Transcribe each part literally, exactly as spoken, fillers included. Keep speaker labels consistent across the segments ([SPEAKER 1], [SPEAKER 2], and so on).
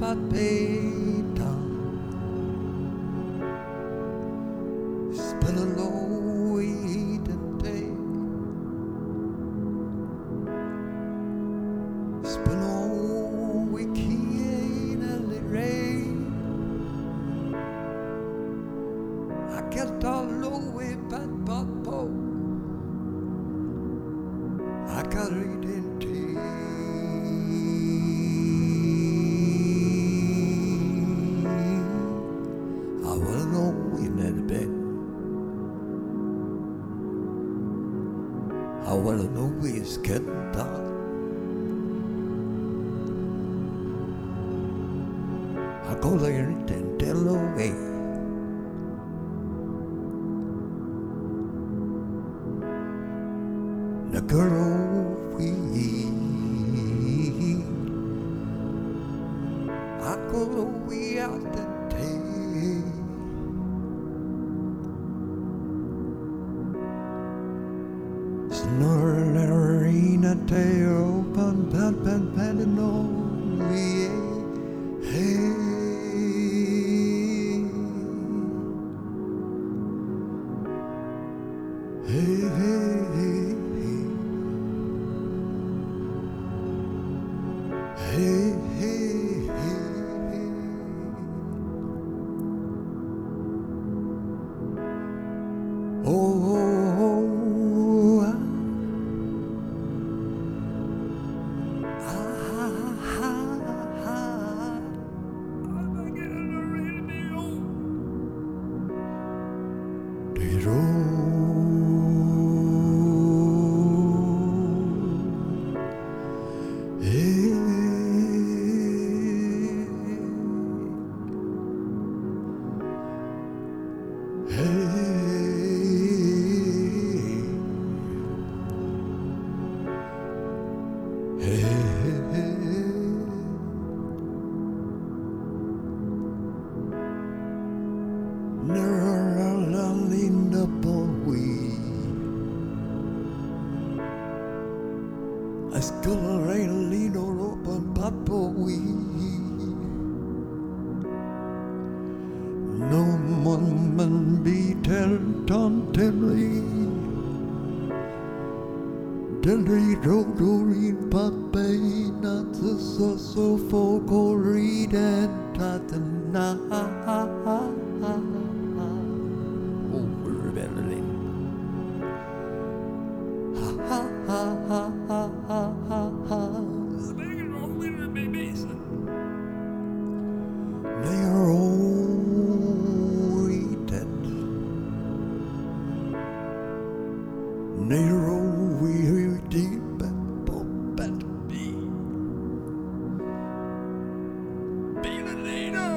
[SPEAKER 1] not paid down. Spell a low we didn't pay. Spell all we can't and it rain. I get all low way bad but bow. I got it in tea. I will know in that bed. I will know it's getting dark. I go there and tell away. The girl we I go we out the day. Snoring a tail pan pan pan pan no hey hey hey hey hey hey oh, oh, oh ah, ah, ah, ah. I'm getting ready to go. They roll. Hey. I skull rain lean or open papa we no one man be tell ton telly telly do do read papa not so so for go read and tatana over Berlin ha ha ha ha ha ha ha. They are all dead. They are all weary deep and pop and be. Be the leader.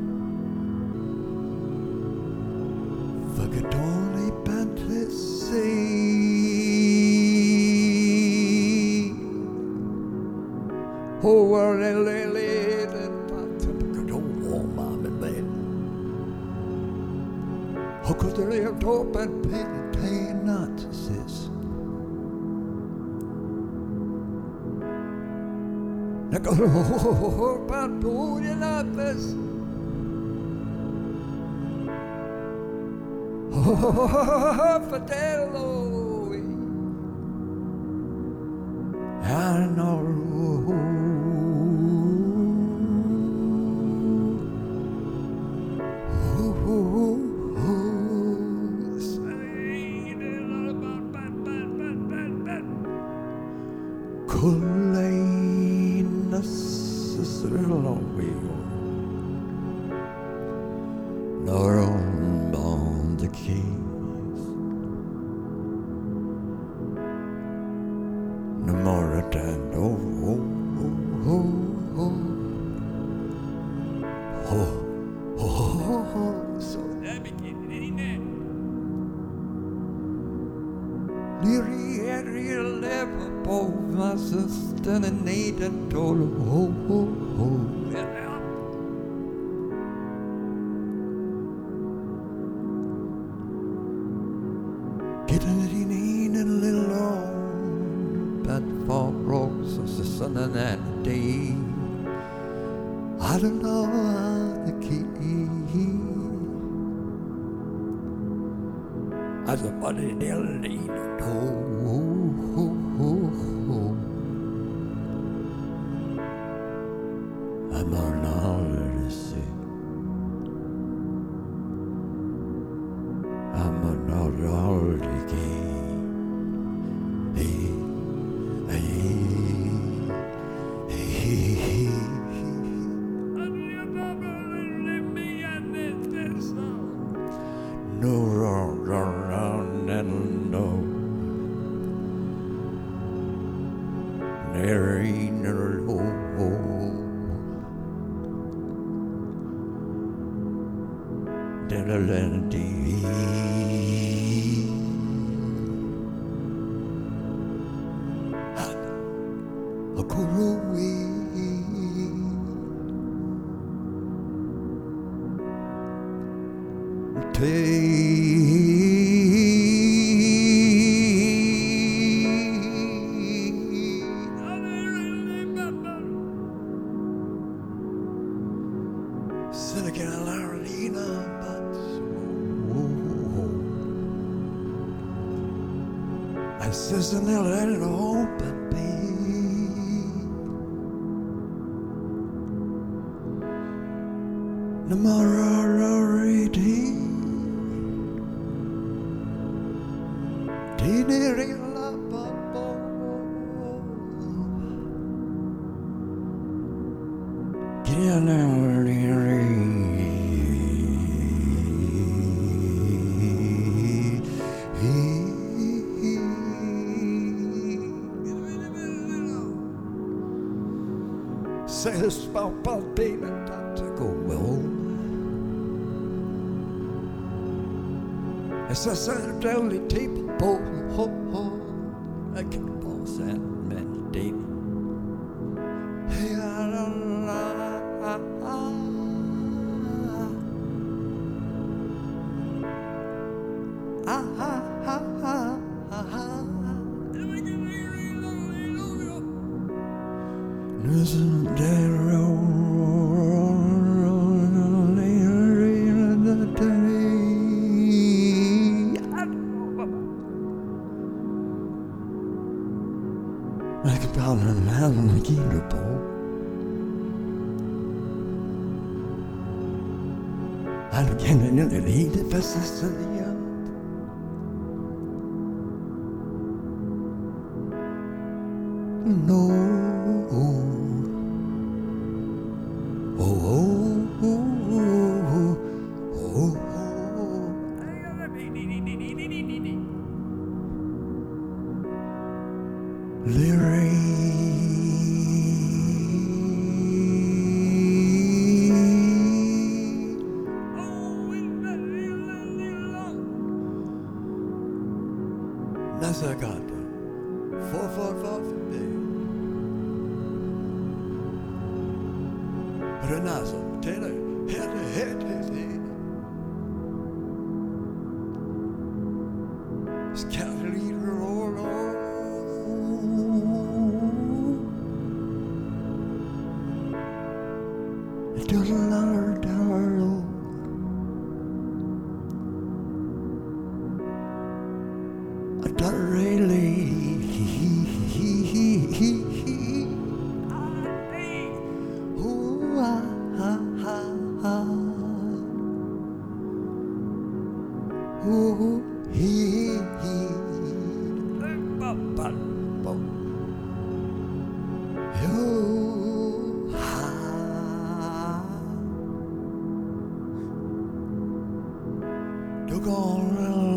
[SPEAKER 1] Fuck it only fantasy. Oh, well, they lay it oh, mom and man. Oh, cause they have top and pay not, sis. Now go, oh, but put it up this. Oh, Fidel. I know. Kulein Sisrilo nor on the keys no more than oh oh oh oh oh oh oh so that became in it Lyri real level both my sister and Nathan told oh oh oh getting in a little long but for roses the sun and the day I don't know the key. I somebody didn't need to know. I'm on holiday. I'm on holiday. Hey, hey, hey, hey. No, wrong, wrong, wrong, and no. There ain't no low. Diddle-diddle-dee. A kurui. I says and they'll let it open be. No more already. Say this about Bob baby, not to go well. It's a set of daily table, ho ho ho. I can boss that man, David. Hey, la la la la. Ah ha ha ha ha ha. Listen, dead road. Like a pound and a half on the gator pole. And again, I knew that he did best to the end. No. Oh, oh, oh, oh, oh, oh. Lyric. That's a god. Four, four, four, fifty. Renazo, Taylor, head to head, head, head. It's Catalina, roll on. It doesn't matter, darling. I don't really. Ooh, he, he, ba, ba, ba. Yo, ha. You're gonna